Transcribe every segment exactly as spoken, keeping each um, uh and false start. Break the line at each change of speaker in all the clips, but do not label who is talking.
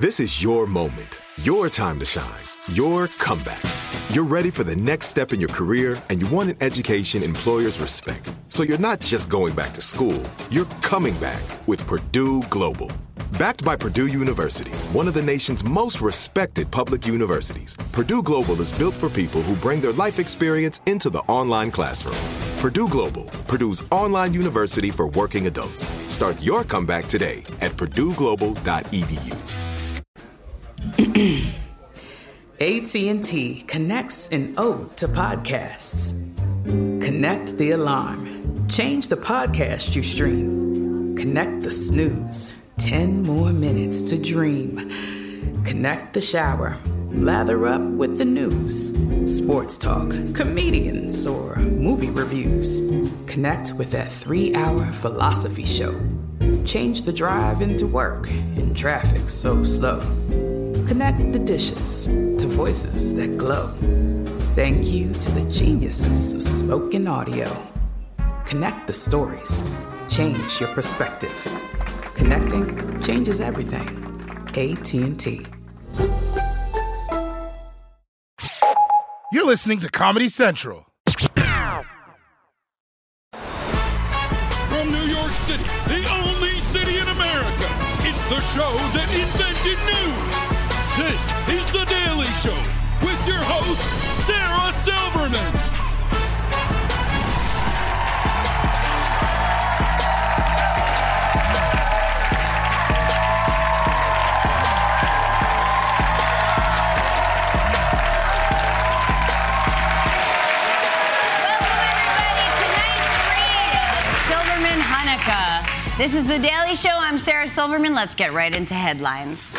This is your moment, your time to shine, your comeback. You're ready for the next step in your career, and you want an education employers respect. So you're not just going back to school, you're coming back with Purdue Global. Backed by Purdue University, one of the nation's most respected public universities, Purdue Global is built for people who bring their life experience into the online classroom. Purdue Global, Purdue's online university for working adults. Start your comeback today at purdue global dot e d u.
A T and T connects an ode to podcasts. Connect the alarm. Change the podcast you stream. Connect the snooze. Ten more minutes to dream. Connect the shower. Lather up with the news. Sports talk, comedians, or movie reviews. Connect with that three-hour philosophy show. Change the drive into work in traffic so slow. Connect the dishes to voices that glow. Thank you to the geniuses of spoken audio. Connect the stories. Change your perspective. Connecting changes everything. A T and T.
You're listening to Comedy Central.
From New York City, the only city in America, it's the show that invented news. This is The Daily Show with your host, Sarah Silverman.
This is The Daily Show. I'm Sarah Silverman. Let's get right into headlines.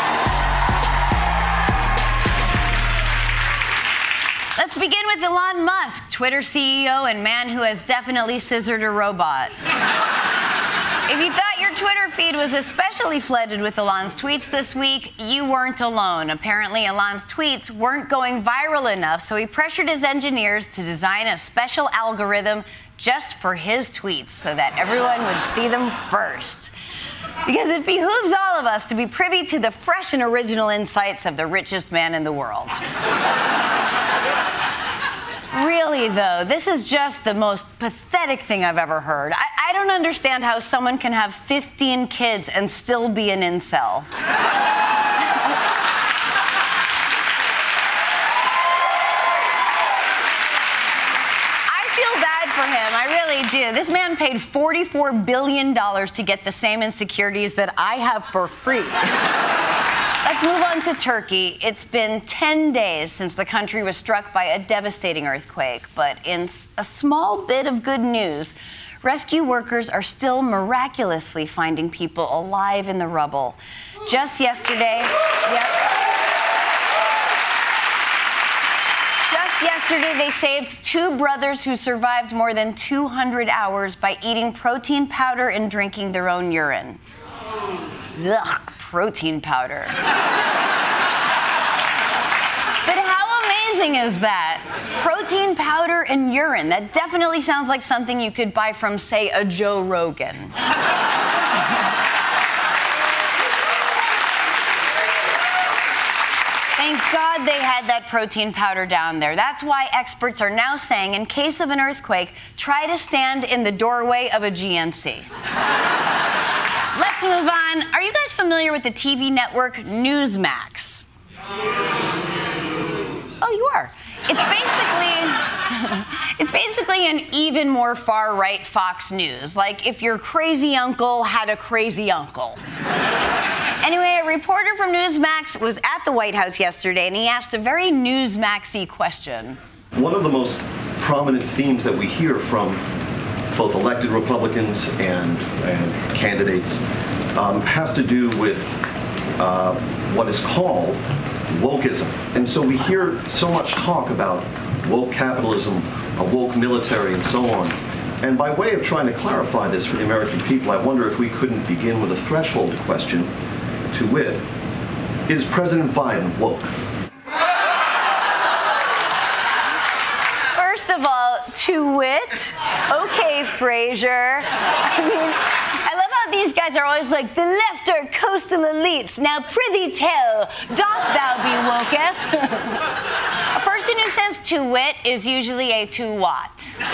Let's begin with Elon Musk, Twitter C E O and man who has definitely scissored a robot. If you thought your Twitter feed was especially flooded with Elon's tweets this week, you weren't alone. Apparently, Elon's tweets weren't going viral enough, so he pressured his engineers to design a special algorithm just for his tweets so that everyone would see them first. Because it behooves all of us to be privy to the fresh and original insights of the richest man in the world. Really, though, this is just the most pathetic thing I've ever heard. I, I don't understand how someone can have fifteen kids and still be an incel. For him, I really do. This man paid forty-four billion dollars to get the same insecurities that I have for free. Let's move on to Turkey. It's been ten days since the country was struck by a devastating earthquake, but in a small bit of good news, rescue workers are still miraculously finding people alive in the rubble. Just yesterday, yep. Yesterday, they saved two brothers who survived more than two hundred hours by eating protein powder and drinking their own urine. Ugh, protein powder. But how amazing is that? Protein powder and urine. That definitely sounds like something you could buy from, say, a Joe Rogan. Thank God they had that protein powder down there. That's why experts are now saying, in case of an earthquake, try to stand in the doorway of a G N C. Let's move on. Are you guys familiar with the T V network Newsmax? Oh, you are. It's basically, it's basically an even more far-right Fox News. Like if your crazy uncle had a crazy uncle. Anyway, a reporter from Newsmax was at the White House yesterday, and he asked a very Newsmax-y question.
One of the most prominent themes that we hear from both elected Republicans and, and candidates um, has to do with uh, what is called wokeism. And so we hear so much talk about woke capitalism, a woke military, and so on. And by way of trying to clarify this for the American people, I wonder if we couldn't begin with a threshold question, to wit, is President Biden woke?
First of all, to wit, okay, Fraser. I mean, I love how these guys are always like, the left are coastal elites. Now prithee tell, doth thou be woketh? A person who says to wit is usually a to what?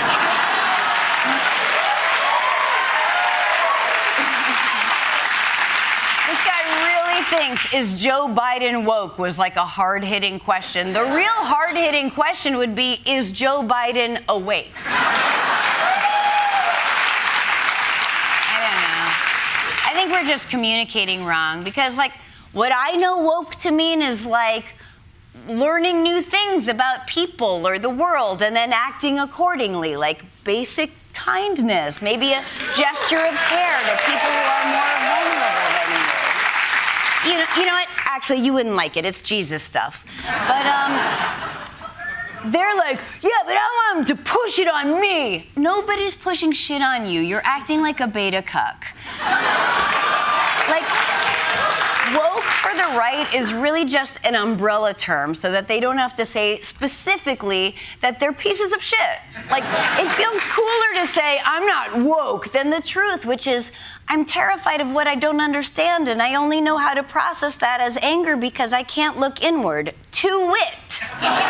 Thinks is Joe Biden woke was like a hard-hitting question. The real hard-hitting question would be, is Joe Biden awake? I don't know. I think we're just communicating wrong because, like, what I know woke to mean is like learning new things about people or the world and then acting accordingly, like basic kindness, maybe a gesture of care to people who are more vulnerable than you. You know, you know what? Actually, you wouldn't like it. It's Jesus stuff. But, um, they're like, yeah, but I want them to push it on me. Nobody's pushing shit on you. You're acting like a beta cuck. Like, woke for the right is really just an umbrella term so that they don't have to say specifically that they're pieces of shit. Like, it feels cooler to say, I'm not woke, than the truth, which is, I'm terrified of what I don't understand, and I only know how to process that as anger because I can't look inward. To wit.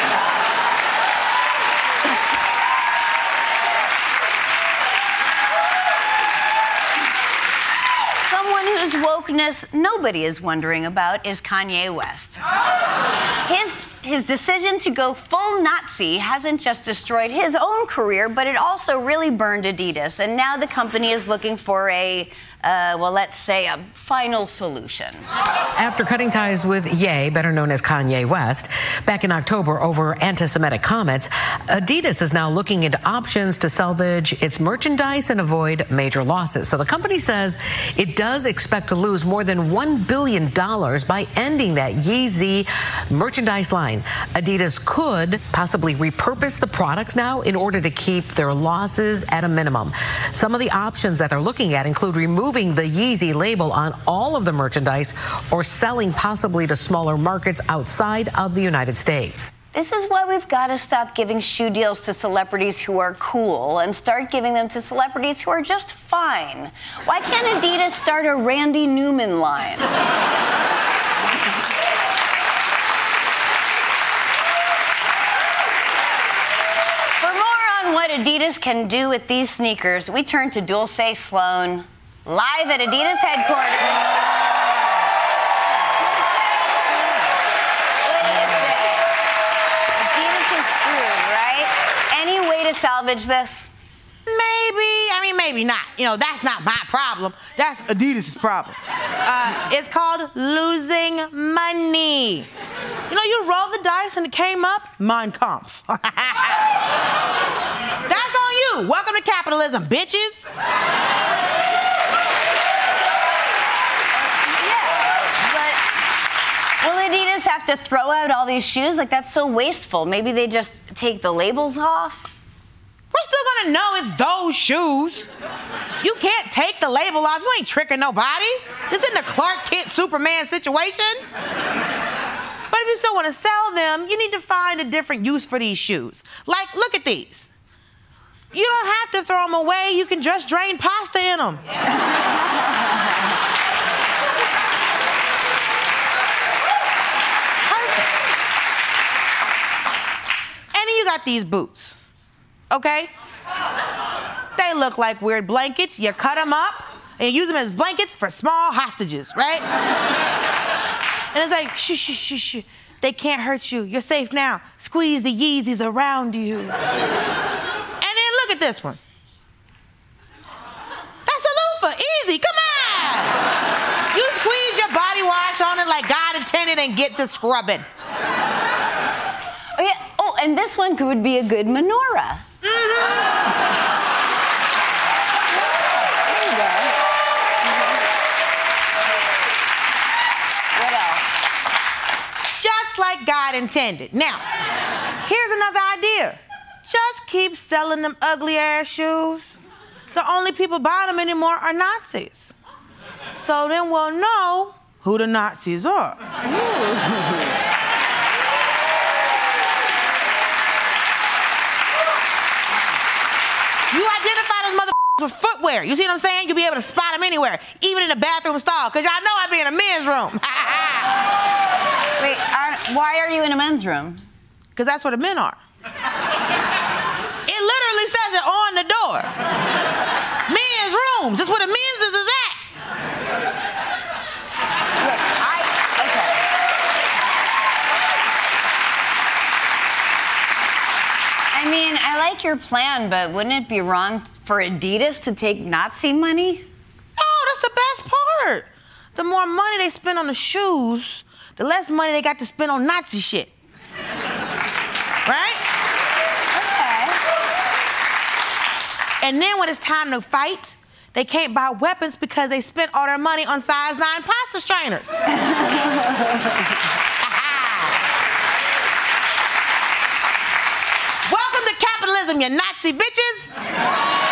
Someone whose wokeness nobody is wondering about is Kanye West. His, his decision to go full Nazi hasn't just destroyed his own career, but it also really burned Adidas. And now the company is looking for a, uh, well, let's say a final solution.
After cutting ties with Ye, better known as Kanye West, back in October over anti-Semitic comments, Adidas is now looking into options to salvage its merchandise and avoid major losses. So the company says it does expect to lose more than one billion dollars by ending that Yeezy merchandise line. Adidas could possibly repurpose the products now in order to keep their losses at a minimum. Some of the options that they're looking at include removing the Yeezy label on all of the merchandise or selling possibly to smaller markets outside of the United States.
This is why we've got to stop giving shoe deals to celebrities who are cool and start giving them to celebrities who are just fine. Why can't Adidas start a Randy Newman line? For more on what Adidas can do with these sneakers, we turn to Dulce Sloan, live at Adidas headquarters. Salvage this?
Maybe. I mean, maybe not. You know, that's not my problem. That's Adidas' problem. Uh, it's called losing money. You know, you roll the dice and it came up, Mein Kampf. That's on you. Welcome to capitalism, bitches.
Will Adidas have to throw out all these shoes? Like, that's so wasteful. Maybe they just take the labels off?
We're still gonna know it's those shoes. You can't take the label off. You ain't tricking nobody. This isn't a Clark Kent Superman situation. But if you still want to sell them, you need to find a different use for these shoes. Like, look at these. You don't have to throw them away. You can just drain pasta in them. And then you got these boots. Okay? They look like weird blankets. You cut them up and use them as blankets for small hostages, right? And it's like, shh, shh, shh, shh. They can't hurt you. You're safe now. Squeeze the Yeezys around you. And then look at this one. That's a loofah. Easy. Come on. You squeeze your body wash on it like God intended and get the scrubbing.
Oh, yeah. Oh, and this one could be a good menorah. Mm-hmm. There you go. What else?
Just like God intended. Now, here's another idea. Just keep selling them ugly ass shoes. The only people buying them anymore are Nazis. So then we'll know who the Nazis are. You identify those motherfuckers with footwear. You see what I'm saying? You'll be able to spot them anywhere, even in the bathroom stall, because y'all know I be in a men's room.
Wait, are, why are you in a men's room?
Because that's where the men are. It literally says it on the door. Men's rooms. That's where the men's is, is at.
Look, I, okay. I mean, I like your plan, but wouldn't it be wrong for Adidas to take Nazi money?
Oh, that's the best part. The more money they spend on the shoes, the less money they got to spend on Nazi shit. Right?
Okay.
And then when it's time to fight, they can't buy weapons because they spent all their money on size nine pasta strainers. Welcome to capitalism, you Nazi bitches.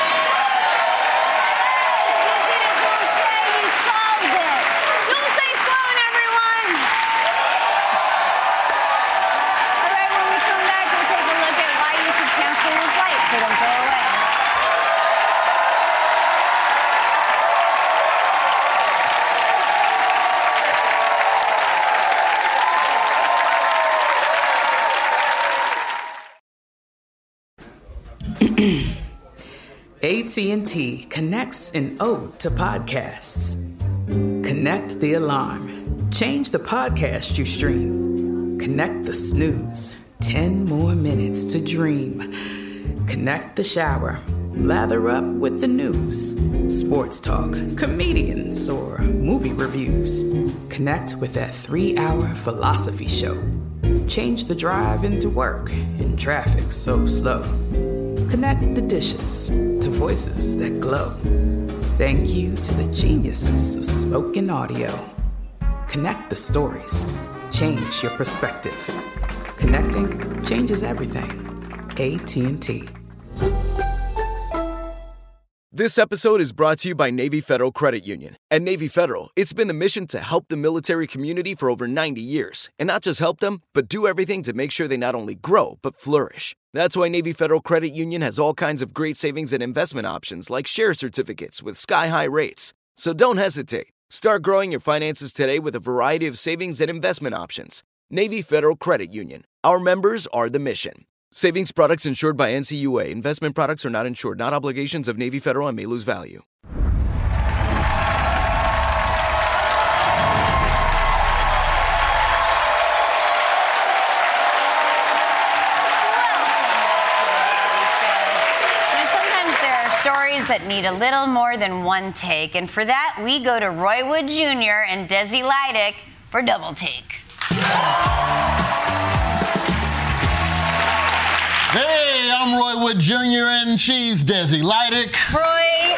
A T and T connects an ode to podcasts. Connect the alarm. Change the podcast you stream. Connect the snooze. Ten more minutes to dream. Connect the shower. Lather up with the news. Sports talk, comedians, or movie reviews. Connect with that three-hour philosophy show. Change the drive into work in traffic so slow. Connect the dishes to voices that glow. Thank you to the geniuses of spoken audio. Connect the stories. Change your perspective. Connecting changes everything. A T and T.
This episode is brought to you by Navy Federal Credit Union. At Navy Federal, it's been the mission to help the military community for over ninety years. And not just help them, but do everything to make sure they not only grow, but flourish. That's why Navy Federal Credit Union has all kinds of great savings and investment options like share certificates with sky-high rates. So don't hesitate. Start growing your finances today with a variety of savings and investment options. Navy Federal Credit Union. Our members are the mission. Savings products insured by N C U A. Investment products are not insured, not obligations of Navy Federal and may lose value.
That need a little more than one take. And for that, we go to Roy Wood Junior and Desi Lydic for Double Take.
Hey, I'm Roy Wood Junior and she's Desi Lydic.
Roy.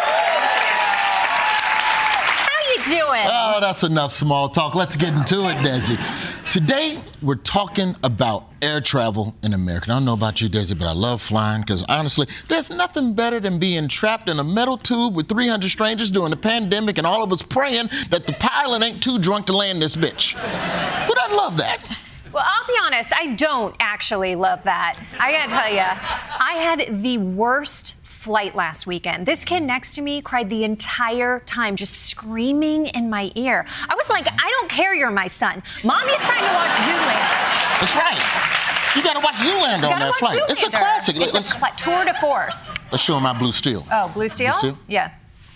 How you doing?
Oh, that's enough small talk. Let's get into it, Desi. Today, we're talking about air travel in America. I don't know about you, Desi, but I love flying because, honestly, there's nothing better than being trapped in a metal tube with three hundred strangers during the pandemic and all of us praying that the pilot ain't too drunk to land this bitch. Who doesn't love that?
Well, I'll be honest, I don't actually love that. I gotta tell you, I had the worst flight last weekend. This kid next to me cried the entire time, just screaming in my ear. I was like, I don't care you're my son. Mommy's trying to watch Zoolander.
That's right. You gotta watch Zoolander on that flight. Zoolander. It's a classic.
It's let's, a cl- tour de force.
Let's show him my Blue Steel.
Oh, Blue Steel?
Blue Steel?
Yeah.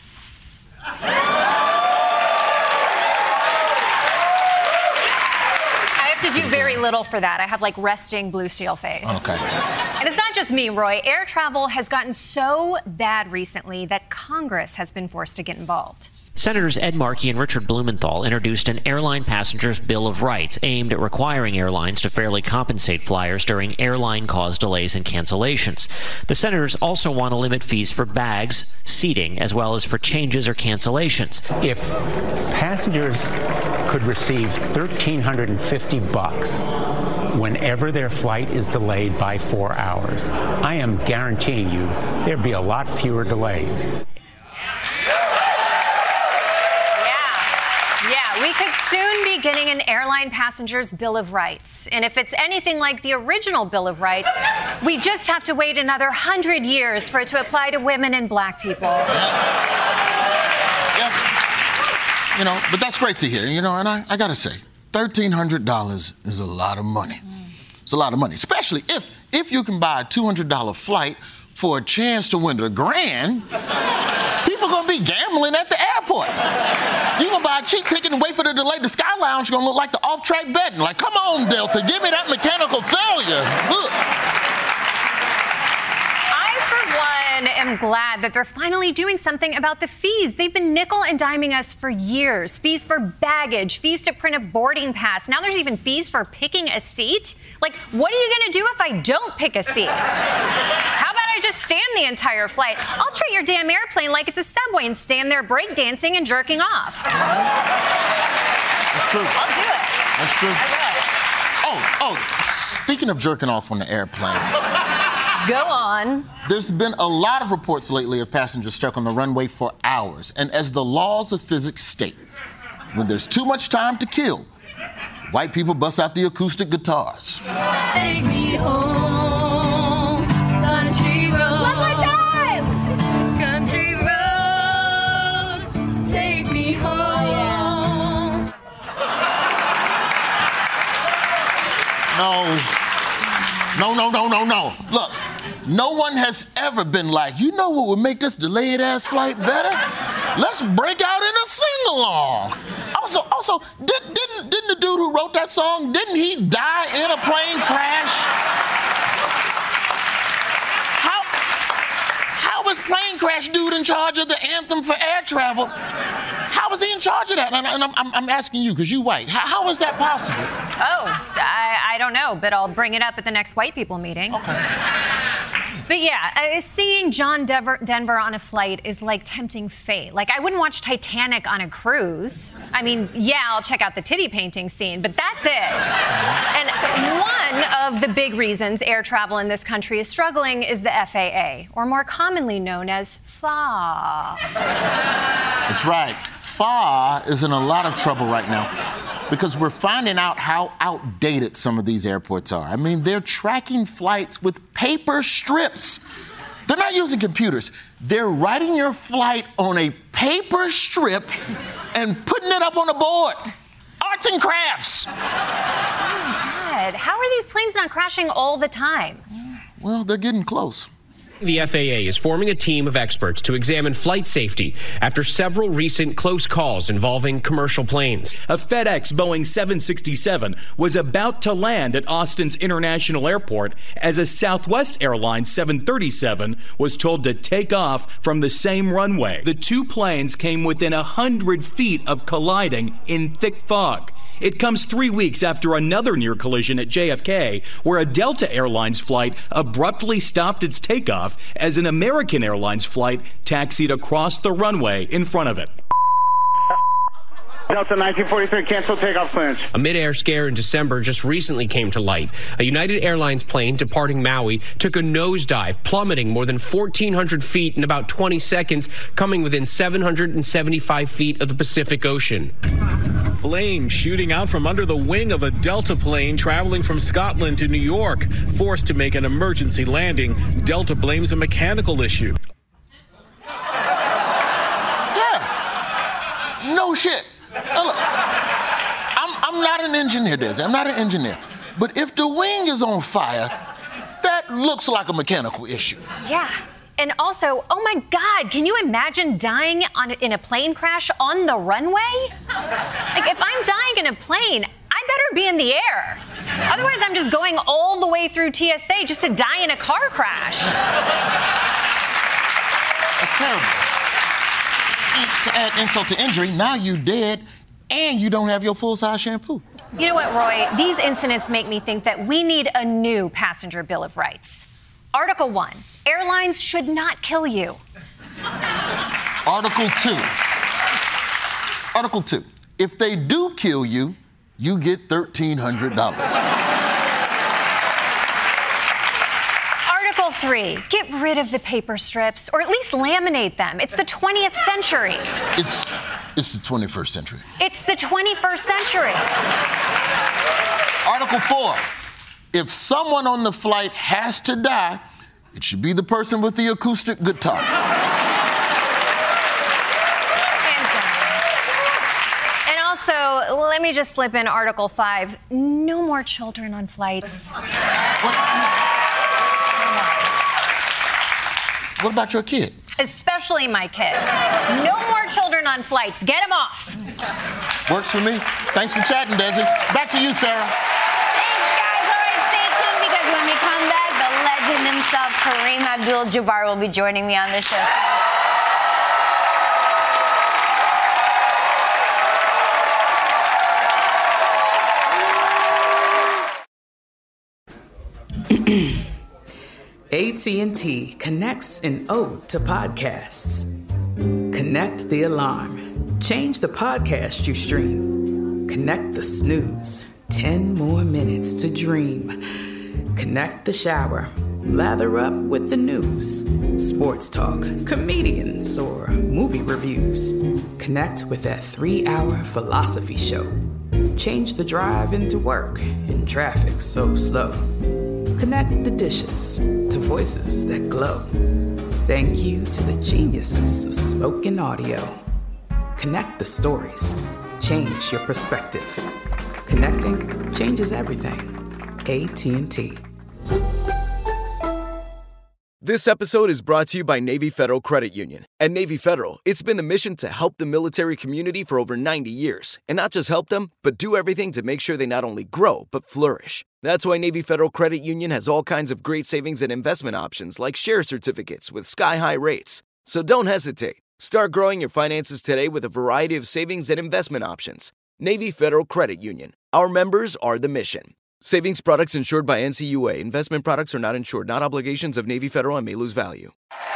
To do very little for that. I have like resting Blue Steel face.
Okay.
And it's not just me, Roy. Air travel has gotten so bad recently that Congress has been forced to get involved.
Senators Ed Markey and Richard Blumenthal introduced an Airline Passengers Bill of Rights aimed at requiring airlines to fairly compensate flyers during airline-caused delays and cancellations. The senators also want to limit fees for bags, seating, as well as for changes or cancellations.
If passengers could receive one thousand three hundred fifty bucks whenever their flight is delayed by four hours, I am guaranteeing you there'd be a lot fewer delays.
We could soon be getting an airline passenger's Bill of Rights. And if it's anything like the original Bill of Rights, we just have to wait another hundred years for it to apply to women and black people.
Yeah. Yeah. You know, but that's great to hear, you know, and I, I gotta say, thirteen hundred dollars is a lot of money. It's a lot of money, especially if if you can buy a two hundred dollars flight for a chance to win a grand. People gonna be gambling at the airport. You gonna buy a cheap ticket and wait for the delay. The Sky Lounge gonna look like the off-track betting. Like, come on, Delta, give me that mechanical failure. Ugh.
I, for one, am glad that they're finally doing something about the fees. They've been nickel and diming us for years. Fees for baggage, fees to print a boarding pass. Now there's even fees for picking a seat. Like, what are you gonna do if I don't pick a seat? How about I just stand the entire flight? I'll treat your damn airplane like it's a subway and stand there breakdancing and jerking off.
That's true.
I'll do it.
That's true.
I will.
Oh, oh, speaking of jerking off on the airplane.
Go on.
There's been a lot of reports lately of passengers stuck on the runway for hours. And as the laws of physics state, when there's too much time to kill, white people bust out the acoustic guitars.
Take me home, country road. One more time! Country road, take me home.
No. No, no, no, no, no. Look, no one has ever been like, you know what would make this delayed-ass flight better? Let's break out in a sing-along. Also, also, didn't, didn't, didn't the dude who wrote that song, didn't he die in a plane crash? How, how was plane crash dude in charge of the anthem for air travel? How was he in charge of that? And, and I'm, I'm asking you, because you white. How, how is that possible?
Oh, I, I don't know, but I'll bring it up at the next white people meeting.
Okay.
But yeah, uh, seeing John Denver, Denver on a flight is like tempting fate. Like, I wouldn't watch Titanic on a cruise. I mean, yeah, I'll check out the titty painting scene, but that's it. And one of the big reasons air travel in this country is struggling is the F A A, or more commonly known as F A A.
That's right. F A A is in a lot of trouble right now because we're finding out how outdated some of these airports are. I mean, they're tracking flights with paper strips. They're not using computers. They're writing your flight on a paper strip and putting it up on a board. Arts and crafts.
Oh, my God. How are these planes not crashing all the time?
Well, they're getting close.
The F A A is forming a team of experts to examine flight safety after several recent close calls involving commercial planes.
A FedEx Boeing seven sixty-seven was about to land at Austin's International Airport as a Southwest Airlines seven thirty-seven was told to take off from the same runway. The two planes came within one hundred feet of colliding in thick fog. It comes three weeks after another near collision at J F K, where a Delta Airlines flight abruptly stopped its takeoff as an American Airlines flight taxied across the runway in front of it.
Delta nineteen forty-three, cancel takeoff clearance.
A mid-air scare in December just recently came to light. A United Airlines plane departing Maui took a nosedive, plummeting more than fourteen hundred feet in about twenty seconds, coming within seven hundred seventy-five feet of the Pacific Ocean.
Flames shooting out from under the wing of a Delta plane traveling from Scotland to New York. Forced to make an emergency landing, Delta blames a mechanical issue.
Yeah. No shit. Now look, I'm, I'm not an engineer, Desi. I'm not an engineer. But if the wing is on fire, that looks like a mechanical issue.
Yeah. And also, oh my God, can you imagine dying on, in a plane crash on the runway? Like, if I'm dying in a plane, I better be in the air. Otherwise, I'm just going all the way through T S A just to die in a car crash.
That's terrible. And to add insult to injury, now you're dead and you don't have your full-size shampoo.
You know what, Roy? These incidents make me think that we need a new passenger Bill of Rights. Article one, airlines should not kill you.
Article two. Article two, if they do kill you, you get thirteen hundred dollars.
Article three, get rid of the paper strips, or at least laminate them. It's the twentieth century.
It's it's the twenty-first century.
It's the twenty-first century.
Article four. If someone on the flight has to die, it should be the person with the acoustic guitar.
And also, let me just slip in Article five. No more children on flights.
What about your kid?
Especially my kid. No more children on flights. Get them off.
Works for me. Thanks for chatting, Desi. Back to you, Sarah.
Thanks, guys. All right, stay tuned because when we come back, the legend himself, Kareem Abdul-Jabbar, will be joining me on the show.
A T and T connects an ode to podcasts. Connect the alarm. Change the podcast you stream. Connect the snooze. Ten more minutes to dream. Connect the shower. Lather up with the news. Sports talk, comedians, or movie reviews. Connect with that three-hour philosophy show. Change the drive into work in traffic so slow. Connect the dishes to voices that glow. Thank you to the geniuses of spoken audio. Connect the stories. Change your perspective. Connecting changes everything. A T and T.
This episode is brought to you by Navy Federal Credit Union. At Navy Federal, it's been the mission to help the military community for over ninety years. And not just help them, but do everything to make sure they not only grow, but flourish. That's why Navy Federal Credit Union has all kinds of great savings and investment options like share certificates with sky-high rates. So don't hesitate. Start growing your finances today with a variety of savings and investment options. Navy Federal Credit Union. Our members are the mission. Savings products insured by N C U A. Investment products are not insured, not obligations of Navy Federal and may lose value.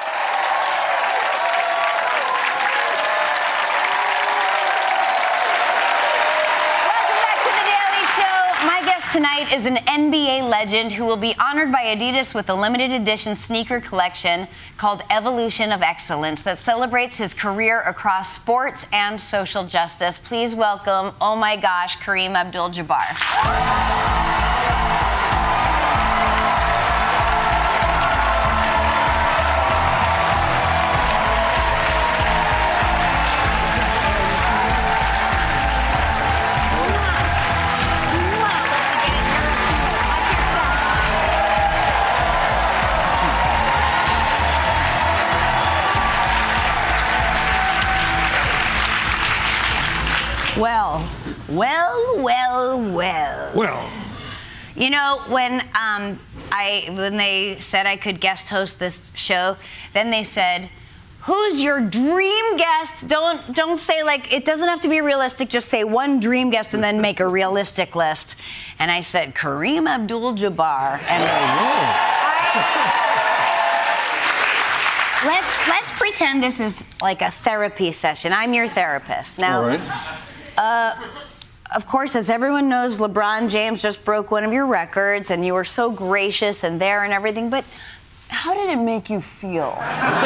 Tonight is an N B A legend who will be honored by Adidas with a limited edition sneaker collection called Evolution of Excellence that celebrates his career across sports and social justice. Please welcome, oh my gosh, Kareem Abdul-Jabbar. Well, well, well, well.
Well.
You know, when um, I when they said I could guest host this show, then they said, "Who's your dream guest?" Don't don't say like it doesn't have to be realistic. Just say one dream guest and then make a realistic list. And I said Kareem Abdul-Jabbar. And let's let's pretend this is like a therapy session. I'm your therapist now.
All right.
Uh, of course, as everyone knows, LeBron James just broke one of your records, and you were so gracious and there and everything. But how did it make you feel?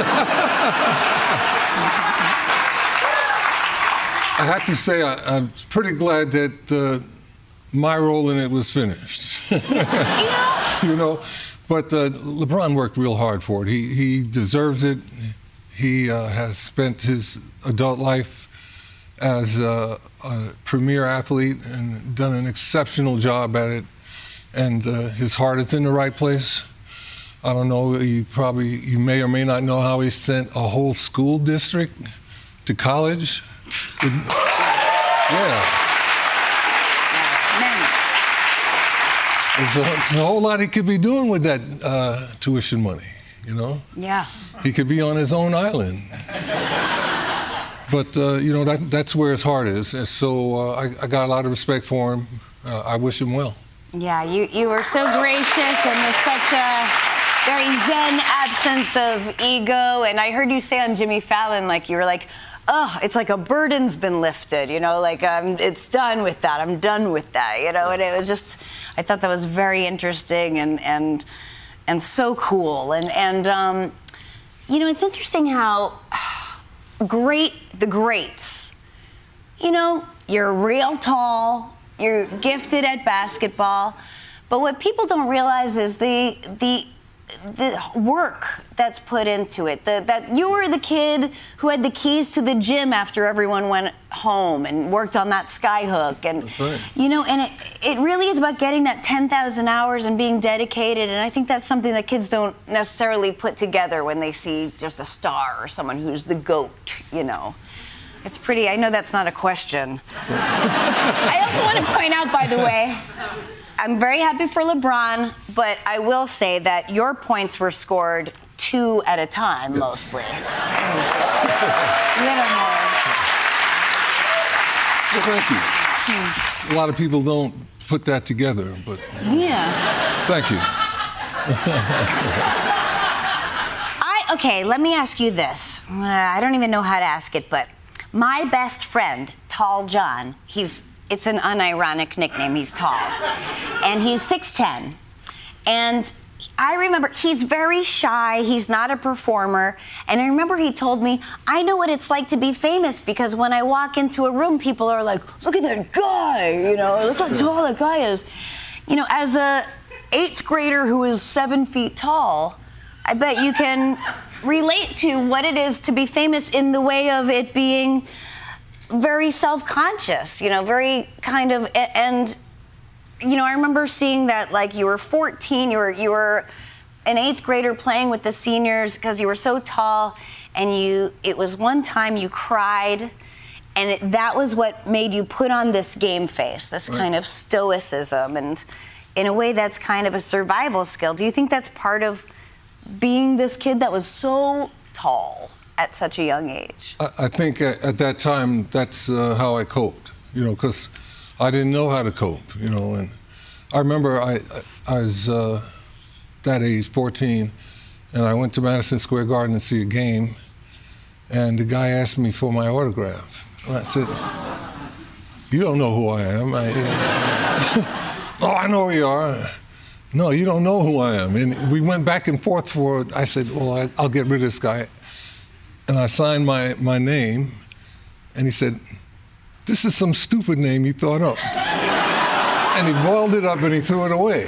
I have to say, I, I'm pretty glad that uh, my role in it was finished.
Yeah.
You know, but uh, LeBron worked real hard for it. He he deserves it. He uh, has spent his adult life as a, a premier athlete and done an exceptional job at it. And uh, his heart is in the right place. I don't know, you probably, you may or may not know how he sent a whole school district to college. It, yeah. There's a, there's a whole lot he could be doing with that uh, tuition money, you know?
Yeah.
He could be on his own island. But, uh, you know, that, that's where his heart is. And so uh, I, I got a lot of respect for him. Uh, I wish him well.
Yeah, you, you were so gracious and with such a very zen absence of ego. And I heard you say on Jimmy Fallon, like, you were like, oh, it's like a burden's been lifted, you know, like um, it's done with that. I'm done with that, you know, and it was just, I thought that was very interesting and, and and so cool. And, and um, you know, it's interesting how great the greats, you know, you're real tall, you're gifted at basketball, but what people don't realize is the the the work that's put into it. The, that you were the kid who had the keys to the gym after everyone went home and worked on that sky hook. And,
that's right.
you know, and it, it really is about getting that ten thousand hours and being dedicated. And I think that's something that kids don't necessarily put together when they see just a star or someone who's the GOAT, you know. It's pretty, I know that's not a question. I also want to point out, by the way, I'm very happy for LeBron, but I will say that your points were scored two at a time, mostly. Little more.
Well, thank you. A lot of people don't put that together, but
yeah.
Thank you.
I okay. Let me ask you this. Uh, I don't even know how to ask it, but my best friend, Tall John, he's. It's an unironic nickname. He's tall. And he's six ten. And I remember he's very shy. He's not a performer. And I remember he told me, I know what it's like to be famous because when I walk into a room, people are like, look at that guy, you know, look how tall that guy is. You know, as a eighth grader who is seven feet tall, I bet you can relate to what it is to be famous in the way of it being very self-conscious, you know, very kind of, and, you know, I remember seeing that, like, you were fourteen, you were, you were an eighth grader playing with the seniors because you were so tall, and you, it was one time you cried, and it, that was what made you put on this game face, this right. kind of stoicism, and in a way that's kind of a survival skill. Do you think that's part of being this kid that was so tall at such a young age?
I, I think at, at that time, that's uh, how I coped, you know, because I didn't know how to cope, you know. And I remember I, I was uh, that age, fourteen, and I went to Madison Square Garden to see a game, and the guy asked me for my autograph. And I said, you don't know who I am. I, uh, oh, I know who you are. No, you don't know who I am. And we went back and forth for, I said, well, I, I'll get rid of this guy. And I signed my, my name, and he said, this is some stupid name you thought up. And he balled it up and he threw it away.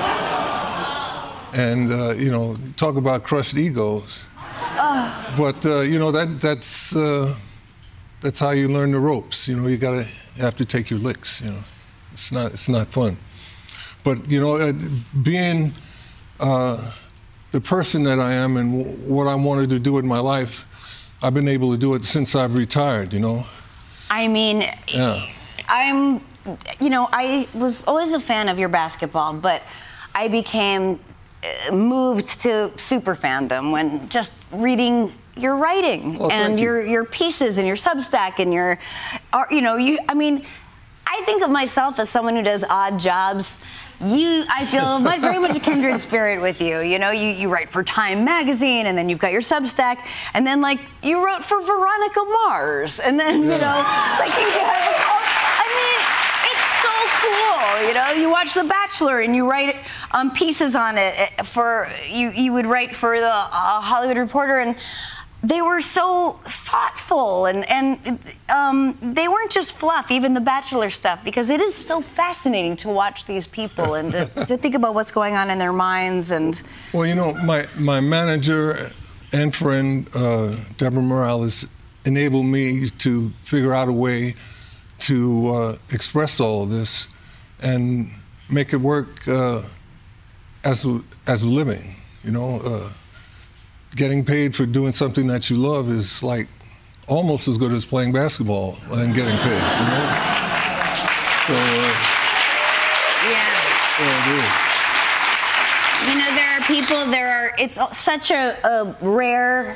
And, uh, you know, talk about crushed egos. Oh. But, uh, you know, that that's uh, that's how you learn the ropes. You know, you gotta you have to take your licks, you know. It's not, it's not fun. But, you know, uh, being uh, the person that I am and w- what I wanted to do in my life, I've been able to do it since I've retired, you know.
I mean, yeah. I'm, you know, I was always a fan of your basketball, but I became uh, moved to super fandom when just reading your writing well, and your, you. your pieces and your Substack and your, or, you know, you, I mean, I think of myself as someone who does odd jobs. You, I feel very much a kindred spirit with you. You know, you, you write for Time magazine, and then you've got your Substack, and then, like, you wrote for Veronica Mars, and then, yeah. you know, like, you have, I mean, it's so cool, you know? You watch The Bachelor, and you write um, pieces on it for, you, you would write for the uh, Hollywood Reporter, and they were so thoughtful, and, and um, they weren't just fluff, even the Bachelor stuff, because it is so fascinating to watch these people and to, to think about what's going on in their minds. And
well, you know, my, my manager and friend, uh, Deborah Morales, enabled me to figure out a way to uh, express all of this and make it work uh, as, as a living, you know. Uh, Getting paid for doing something that you love is like almost as good as playing basketball and getting paid, you know? So, uh,
yeah.
yeah, it is.
You know, there are people, there are, it's such a, a rare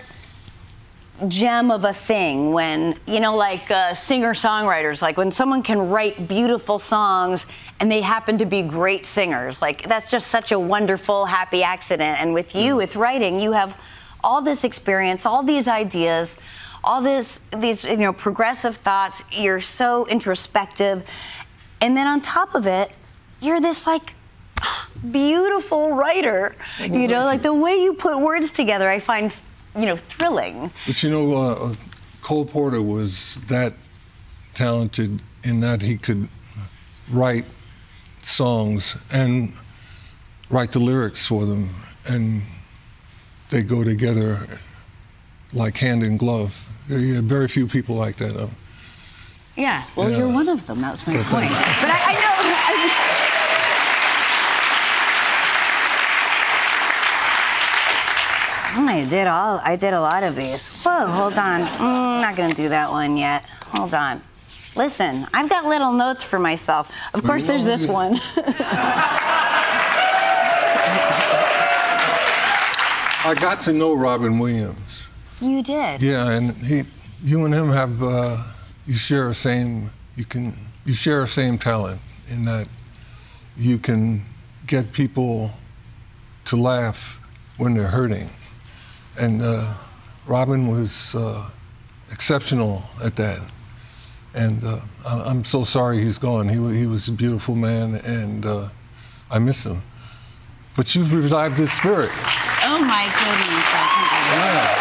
gem of a thing when, you know, like uh, singer-songwriters, like when someone can write beautiful songs and they happen to be great singers. Like, that's just such a wonderful, happy accident. And with you, yeah. with writing, you have all this experience, all these ideas, all this, these, you know, progressive thoughts. You're so introspective. And then on top of it, you're this, like, beautiful writer. You know, like the way you put words together, I find, you know, thrilling.
But you know, uh, Cole Porter was that talented in that he could write songs and write the lyrics for them, and they go together like hand in glove. There are very few people like that. Uh,
yeah, well,
yeah.
you're one of them. That's my point. But I, I know. I did all. I did a lot of these. Whoa, hold on. Mm, I'm not gonna do that one yet. Hold on. Listen, I've got little notes for myself. Of course,
you
there's
know,
this
yeah.
one.
I got to know Robin Williams.
You did.
Yeah, and he, you and him have, uh, you share a same, you can, you share a same talent in that you can get people to laugh when they're hurting. And uh, Robin was uh, exceptional at that. And uh, I'm so sorry he's gone. He, he was a beautiful man, and uh, I miss him. But you've revived his spirit.
Oh my goodness.
Yeah.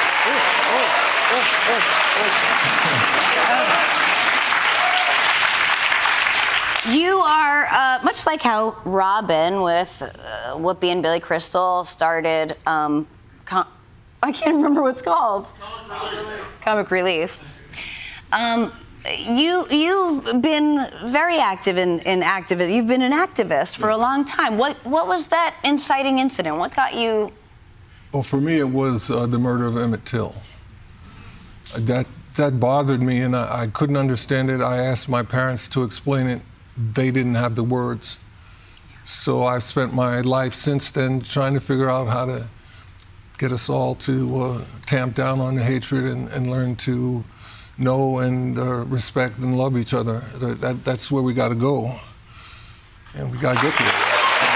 You are, uh, much like how Robin with uh, Whoopi and Billy Crystal started, um, com- I can't remember what it's called. Comic Relief. Um, you, you've been very active in, in activism. You've been an activist for a long time. What, what was that inciting incident? What got you?
Well, for me, it was uh, the murder of Emmett Till. Uh, that, that bothered me, and I, I couldn't understand it. I asked my parents to explain it. They didn't have the words. So I've spent my life since then trying to figure out how to get us all to uh, tamp down on the hatred and, and learn to know and uh, respect and love each other. That, that, that's where we got to go, and we got to get there.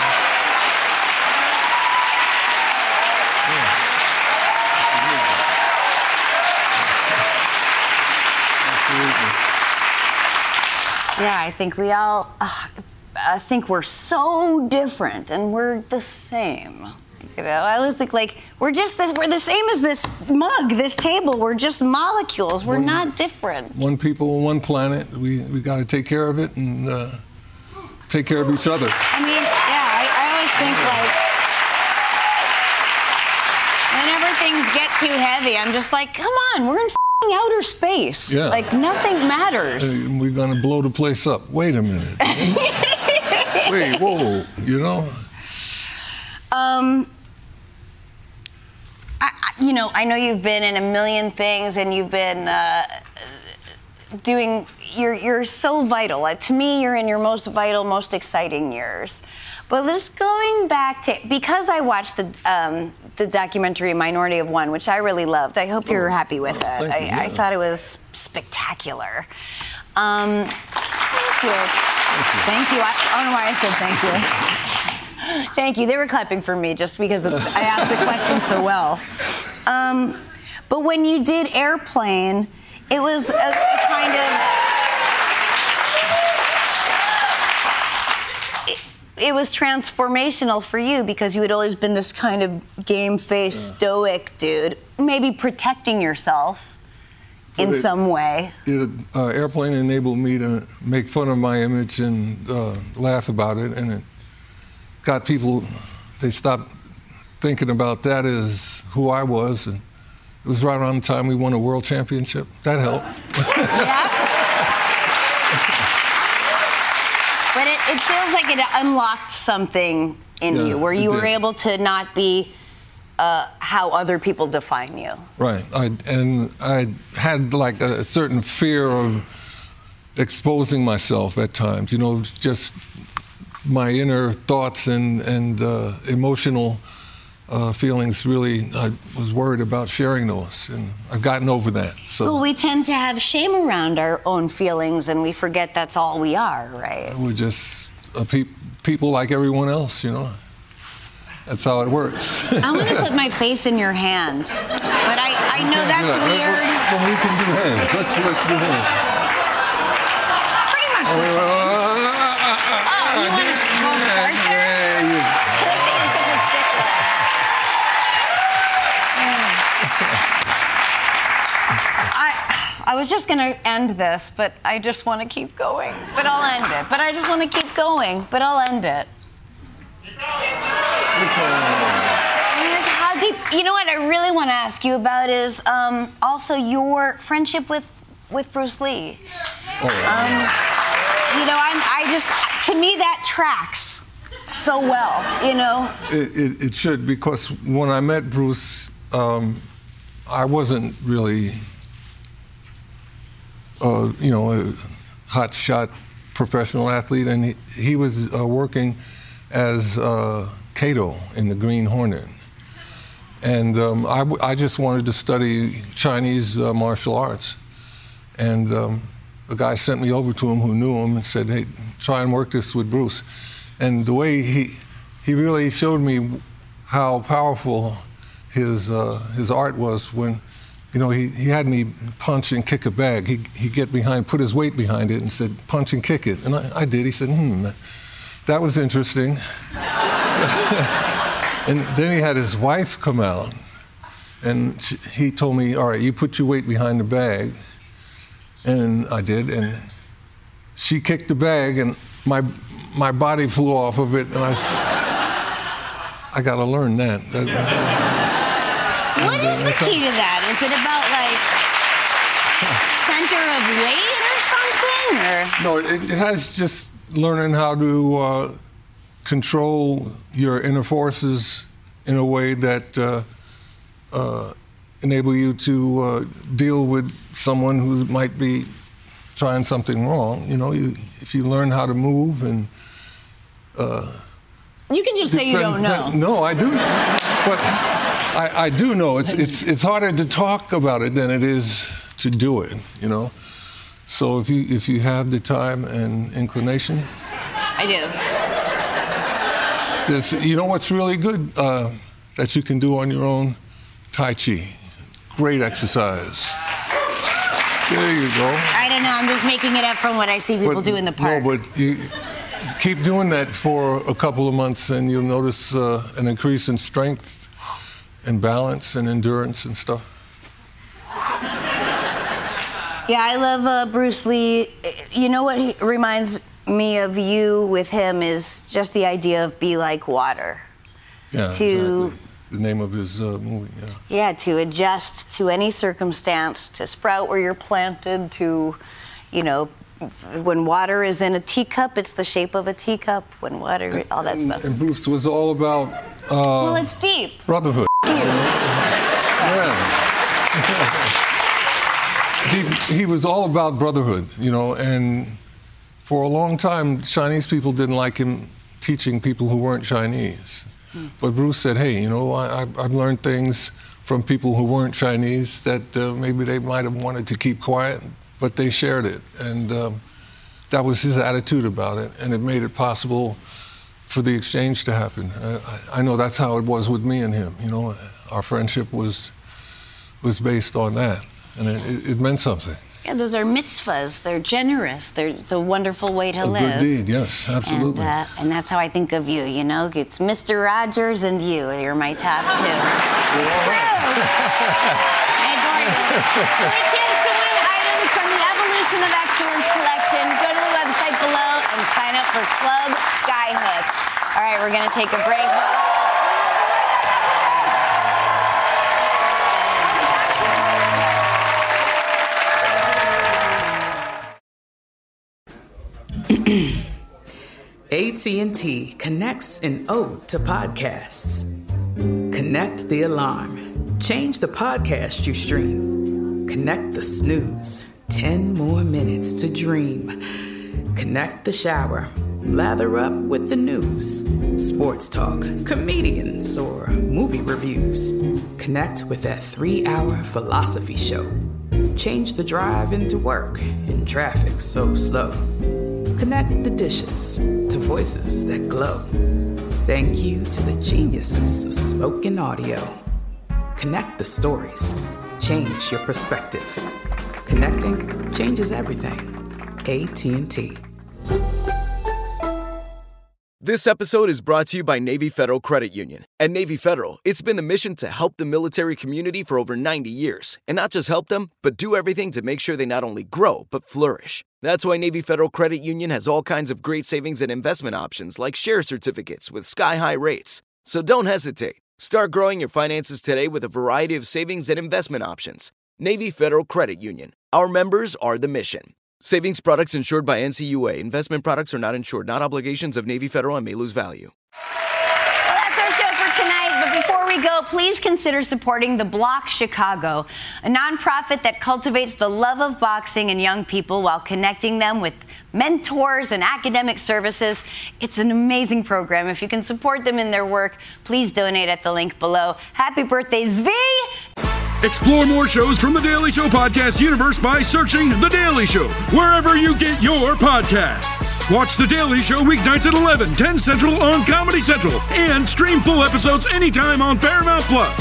Yeah, I think we all, uh, I think we're so different, and we're the same. You know, I always think like we're just the, we're the same as this mug, this table. We're just molecules. We're
one,
not different.
One people, one planet. We we got to take care of it and uh, take care of each other.
I mean, yeah, I, I always think like whenever things get too heavy, I'm just like, come on, we're in f***ing outer space.
Yeah.
Like nothing matters.
Hey, we're gonna blow the place up. Wait a minute. Wait, whoa, you know.
Um. I, I, you know, I know you've been in a million things, and you've been uh, doing. You're you're so vital. Like, to me, you're in your most vital, most exciting years. But just going back to, because I watched the um, the documentary Minority of One, which I really loved. I hope you're happy with it. I,
you, yeah.
I thought it was spectacular. Um, thank you. Thank you. I, I don't know why I said thank you. Thank you. They were clapping for me just because of, I asked the question so well. Um, but when you did Airplane, it was a, a kind of... It, it was transformational for you because you had always been this kind of game-faced, yeah. stoic dude, maybe protecting yourself in it, some way.
It, uh, Airplane enabled me to make fun of my image and uh, laugh about it, and it got people, they stopped thinking about that as who I was, and it was right around the time we won a world championship. That helped.
Yeah. But it, it feels like it unlocked something in
yeah,
you, where you were
did.
able to not be uh, how other people define you.
Right, I, and I had like a certain fear of exposing myself at times, you know, just my inner thoughts and, and uh, emotional uh, feelings, really, I was worried about sharing those, and I've gotten over that. So
Well, we tend to have shame around our own feelings, and we forget that's all we are, right?
we're just uh, pe- people like everyone else, you know. That's how it works.
I want to put my face in your hand, but I, I know that's
yeah,
weird.
Well, we can do hands. Let's, let's do hands.
Pretty much the same.
Oh,
Oh, you want to start there?
There you
was just going to end this, but I just want to keep going. But I'll end it. But I just want to keep going, but I'll end it. How deep? You know what I really want to ask you about is um, also your friendship with with Bruce Lee.
Oh,
um, you know, I'm. I just to me that tracks so well. You know.
It, it, it should, because when I met Bruce, um, I wasn't really, uh, you know, a hot-shot professional athlete, and he, he was uh, working as uh, Kato in the Green Hornet. And um, I, w- I just wanted to study Chinese uh, martial arts. And um, a guy sent me over to him who knew him and said, hey, try and work this with Bruce. And the way he, he really showed me how powerful his, uh, his art was when, you know, he, he had me punch and kick a bag. He, he'd get behind, put his weight behind it and said, punch and kick it. And I, I did. He said, hmm, that was interesting. And then he had his wife come out, and she, he told me, all right, you put your weight behind the bag. And I did, and she kicked the bag, and my my body flew off of it, and I, I got to learn that. that
What is the key to that? Is it about, like, center of weight or something? Or?
No, it, it has just learning how to uh, control your inner forces in a way that uh, uh, enable you to uh, deal with someone who might be trying something wrong. You know, you, if you learn how to move and uh,
you can just say you don't know.
No, I do. But I, I do know. It's it's it's harder to talk about it than it is to do it. You know. So if you if you have the time and inclination,
I do.
There's, you know what's really good uh, that you can do on your own? Tai Chi. Great exercise. There you go.
I don't know. I'm just making it up from what I see people
But-
do in the park.
No, but you keep doing that for a couple of months, and you'll notice uh, an increase in strength and balance and endurance and stuff.
Yeah, I love uh, Bruce Lee. You know what he reminds me of you with him is just the idea of be like water.
Yeah,
To-
exactly. The name of his uh, movie, yeah.
Yeah, to adjust to any circumstance, to sprout where you're planted, to, you know, when water is in a teacup, it's the shape of a teacup. When water, all that stuff.
And Bruce was all about uh,
Well, it's deep.
brotherhood. Yeah. he, he was all about brotherhood, you know, and for a long time, Chinese people didn't like him teaching people who weren't Chinese. But Bruce said, hey, you know, I, I- I've learned things from people who weren't Chinese that uh, maybe they might have wanted to keep quiet, but they shared it. And um, that was his attitude about it, and it made it possible for the exchange to happen. Uh, I, I know that's how it was with me and him, you know. Our friendship was was based on that, and it, it, it meant something.
Yeah, those are mitzvahs. They're generous. They're, it's a wonderful way to
A
live.
good deed, yes, absolutely.
And, uh, and that's how I think of you, you know? It's Mister Rogers and you. You're my top two. It's true. I adore you. Free chance to win items from the Evolution of Excellence collection. Go to the website below and sign up for Club Skyhook. All right, we're going to take a break.
A T and T connects an ode to podcasts. Connect the alarm. Change the podcast you stream. Connect the snooze. Ten more minutes to dream. Connect the shower. Lather up with the news. Sports talk, comedians, or movie reviews. Connect with that three-hour philosophy show. Change the drive into work in traffic so slow. Connect the dishes to voices that glow. Thank you to the geniuses of spoken audio. Connect the stories. Change your perspective. Connecting changes everything. A T and T.
This episode is brought to you by Navy Federal Credit Union. At Navy Federal, it's been the mission to help the military community for over ninety years. And not just help them, but do everything to make sure they not only grow, but flourish. That's why Navy Federal Credit Union has all kinds of great savings and investment options like share certificates with sky-high rates. So don't hesitate. Start growing your finances today with a variety of savings and investment options. Navy Federal Credit Union. Our members are the mission. Savings products insured by N C U A. Investment products are not insured, not obligations of Navy Federal and may lose value.
Well, that's our show for tonight. But before we go, please consider supporting The Block Chicago, a nonprofit that cultivates the love of boxing in young people while connecting them with mentors and academic services. It's an amazing program. If you can support them in their work, please donate at the link below. Happy birthday, Zvi!
Explore more shows from The Daily Show podcast universe by searching The Daily Show wherever you get your podcasts. Watch The Daily Show weeknights at eleven, ten Central on Comedy Central, and stream full episodes anytime on Paramount Plus.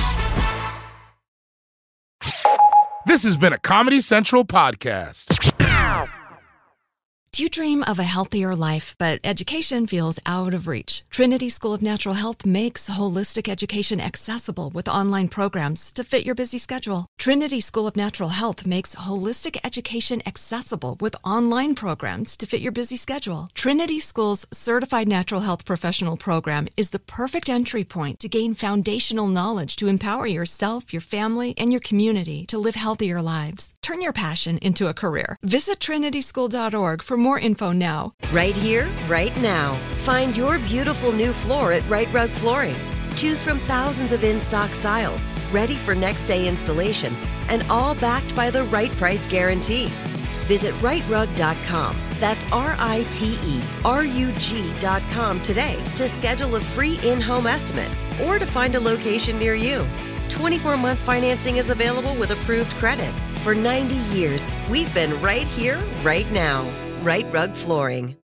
This has been a Comedy Central podcast.
Do you dream of a healthier life, but education feels out of reach? Trinity School of Natural Health makes holistic education accessible with online programs to fit your busy schedule. Trinity School of Natural Health makes holistic education accessible with online programs to fit your busy schedule. Trinity School's Certified Natural Health Professional Program is the perfect entry point to gain foundational knowledge to empower yourself, your family, and your community to live healthier lives. Turn your passion into a career. Visit trinity school dot org for more info now.
Right here, right now. Find your beautiful new floor at Right Rug Flooring. Choose from thousands of in-stock styles, ready for next day installation, and all backed by the right price guarantee. Visit right rug dot com. That's R I T E R U G dot com today to schedule a free in-home estimate or to find a location near you. twenty-four month financing is available with approved credit. For ninety years, we've been right here, right now. Right Rug Flooring.